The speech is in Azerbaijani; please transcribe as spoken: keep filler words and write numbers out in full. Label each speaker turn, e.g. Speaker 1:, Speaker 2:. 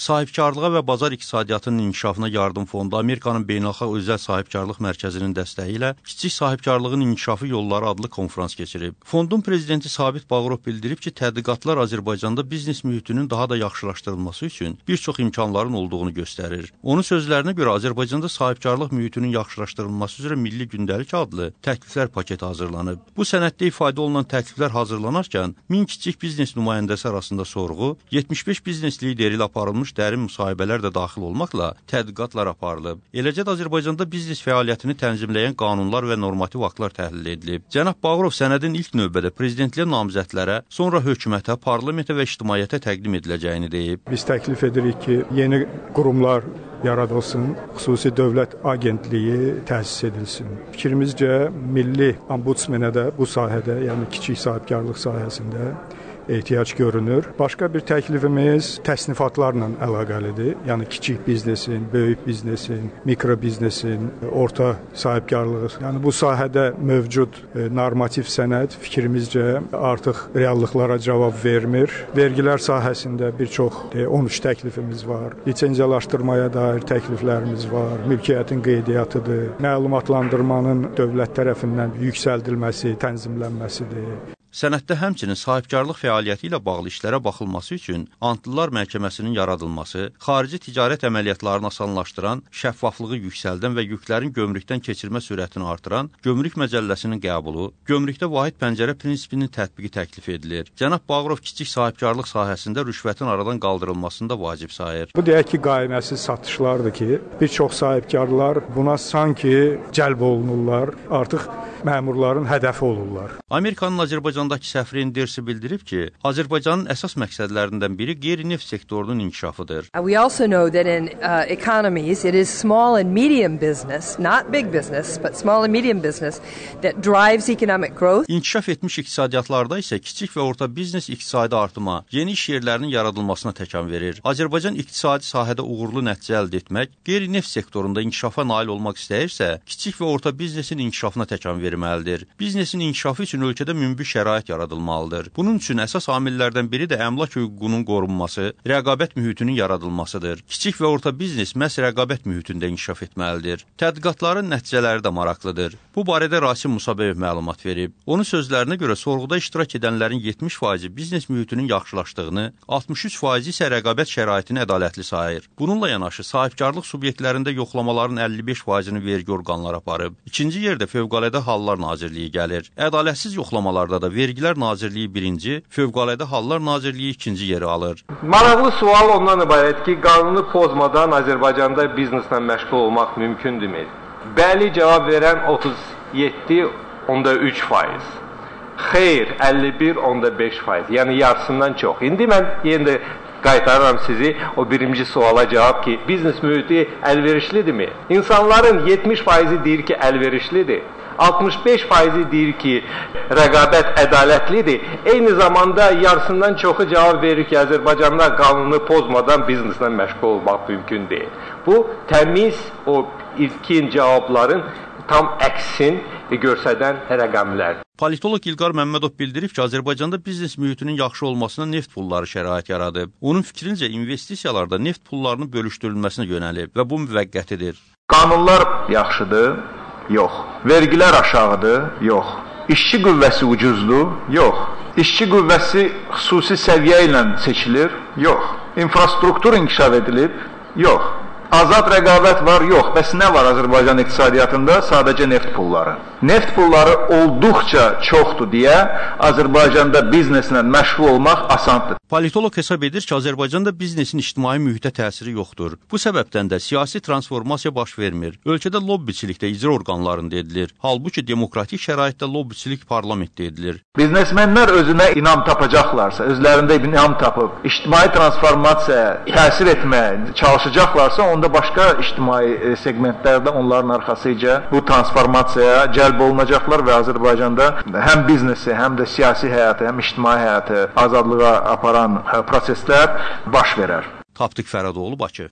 Speaker 1: Sahibkarlığa və bazar iqtisadiyyatının inkişafına yardım fondu Amerikanın Beynəlxalq Özəl Sahibkarlıq Mərkəzinin dəstəyi ilə Kiçik Sahibkarlığın İnkişafı Yolları adlı konfrans keçirib. Fondun prezidenti Sabit Bağırov bildirib ki, tədqiqatlar Azərbaycanda biznes mühitinin daha da yaxşılaşdırılması üçün bir çox imkanların olduğunu göstərir. Onun sözlərinə görə Azərbaycanda sahibkarlıq mühitinin yaxşılaşdırılması üzrə Milli Gündəlik adlı təkliflər paketi hazırlanıb. Bu sənəddə ifadə olunan təkliflər hazırlanarkən min kiçik biznes nümayəndəsi arasında sorğu, yetmiş beş biznes lideri ilə aparılmış dərin müsahibələr də daxil olmaqla tədqiqatlar aparılıb. Eləcə də Azərbaycanda biznes fəaliyyətini tənzimləyən qanunlar və normativ aktlar təhlil edilib. Cənab Bağırov sənədin ilk növbədə prezidentliyə namizədlərə, sonra hökumətə, parlamentə və ictimaiyyətə təqdim ediləcəyini deyib.
Speaker 2: Biz təklif edirik ki, yeni qurumlar yaradılsın, xüsusi dövlət agentliyi təsis edilsin. Fikrimizcə, milli ombudsmenə də bu sahədə, yəni kiçik sahibkarlıq sahəsində ehtiyac görünür. Başqa bir təklifimiz təsnifatlarla əlaqəlidir. Yəni kiçik biznesin, böyük biznesin, mikro biznesin, orta sahibkarlığı. Yəni bu sahədə mövcud normativ sənəd fikrimizcə artıq reallıqlara cavab vermir. Vergilər sahəsində bir çox on üç təklifimiz var. Lisenziyalaşdırmaya dair təkliflərimiz var. Mülkiyyətin qeydiyyatıdır. Məlumatlandırmanın dövlət tərəfindən yüksəldilməsi, tənzimlənməsidir.
Speaker 1: Sənəddə həmçinin sahibkarlıq fəaliyyəti ilə bağlı işlərə baxılması üçün Antlılar Məhkəməsinin yaradılması, xarici ticarət əməliyyatlarını asanlaşdıran, şəffaflığı yüksəldən və yüklərin gömrükdən keçirmə sürətini artıran gömrük məcəlləsinin qəbulu, gömrükdə vahid pəncərə prinsipinin tətbiqi təklif edilir. Cənab Bağırov kiçik sahibkarlıq sahəsində rüşvətin aradan qaldırılmasını da vacib sayır.
Speaker 2: Bu deyək ki, qaynəsiz satışlardır ki, bir çox sahibkarlar buna sanki cəlb olunurlar, artıq məmurların hədəfi olurlar.
Speaker 1: Amerikanın Azərbaycandakı səfiri Endersi bildirib ki, Azərbaycanın əsas məqsədlərindən biri qeyri-neft sektorunun inkişafıdır.
Speaker 3: We also know that in uh, economies it is small and medium business, not big business, but small and medium business that drives economic growth.
Speaker 1: İnkişaf etmiş iqtisadiyyatlarda isə kiçik və orta biznes iqtisadi artıma, yeni iş yerlərinin yaradılmasına təkan verir. Azərbaycan iqtisadi sahədə uğurlu nəticə əldə etmək, qeyri-neft sektorunda inkişafa nail olmaq istəyirsə, kiçik və orta biznesin inkişafına təkan verir. Biznesin inkişafı üçün ölkədə münbit şərait yaradılmalıdır. Bunun üçün əsas amillərdən biri də əmlak hüququnun qorunması, rəqabət mühitinin yaradılmasıdır. Kiçik və orta biznes məhz rəqabət mühitində inkişaf etməlidir. Tədqiqatların nəticələri də maraqlıdır. Bu barədə Rasim Musabeyev məlumat verib. Onun sözlərinə görə sorğuda iştirak edənlərin yetmiş faizi biznes mühitinin yaxşılaşdığını, altmış üç faizi isə rəqabət şəraitini ədalətli sayır. Bununla yanaşı sahibkarlıq subyektlərində yoxlamaların əlli beş faizini vergi orqanları aparıb. İkinci yerdə Fövqəladə Hallar Nazirliyi gəlir. Ədalətsiz yoxlamalarda da Vergilər Nazirliyi birinci, Fövqəladə Hallar Nazirliyi ikinci yeri alır.
Speaker 4: Maraqlı sual ondan ibarət ki, qanunu pozmadan Azərbaycanda bizneslə məşğul olmaq mümkündürmü? Bəli cavab verən otuz yeddi nöqtə üç faiz. Xeyr, əlli bir nöqtə beş faiz. Yəni yarısından çox. İndi mən yenə də qaytarıram sizi o birinci suala cavab ki, biznes mühiti əlverişlidirmi? İnsanların yetmiş faizi deyir ki, əlverişlidir. altmış beş faizi deyir ki, rəqabət ədalətlidir. Eyni zamanda yarısından çoxu cavab verir ki, Azərbaycanda qanunu pozmadan bizneslə məşğul olmaq mümkün deyil. Bu, təmiz o ilkin cavabların tam əksin göstərən rəqəmlər.
Speaker 1: Politolog İlqar Məmmədov bildirib ki, Azərbaycanda biznes mühitinin yaxşı olmasına neft pulları şərait yaradıb. Onun fikrincə investisiyalarda neft pullarının bölüşdürülməsinə yönəlib və bu müvəqqətidir.
Speaker 5: Qanunlar yaxşıdır? Yox. Vergilər aşağıdır? Yox. İşçi qüvvəsi ucuzdur? Yox. İşçi qüvvəsi xüsusi səviyyə ilə seçilir? Yox. İnfrastruktur inkişaf edilib? Yox. Azad rəqabət var? Yox. Bəs nə var Azərbaycan iqtisadiyyatında? Sadəcə neft pulları. Neft pulları olduqca çoxdur deyə Azərbaycanda bizneslə məşğul olmaq asandır.
Speaker 1: Politolog hesab edir ki, Azərbaycanda biznesin ictimai mühitə təsiri yoxdur. Bu səbəbdən də siyasi transformasiya baş vermir. Ölkədə lobbiçilikdə icra orqanlarında edilir. Halbuki demokratik şəraitdə lobbiçilik parlamentdə edilir.
Speaker 5: Biznesmenlər özünə inam tapacaqlarsa, özlərində inam tapıb, ictimai transformasiyaya təsir etməyə çalışacaqlarsa, onda başqa ictimai segmentlərdə onların arxasıca bu transformasiyaya cəlb olunacaqlar və Azərbaycanda həm biznesi, həm də siyasi həyatı, həm ictimai həyatı azadlığa aparan proseslər baş verər.
Speaker 1: Tapdıq Fərədoğlu, Bakı.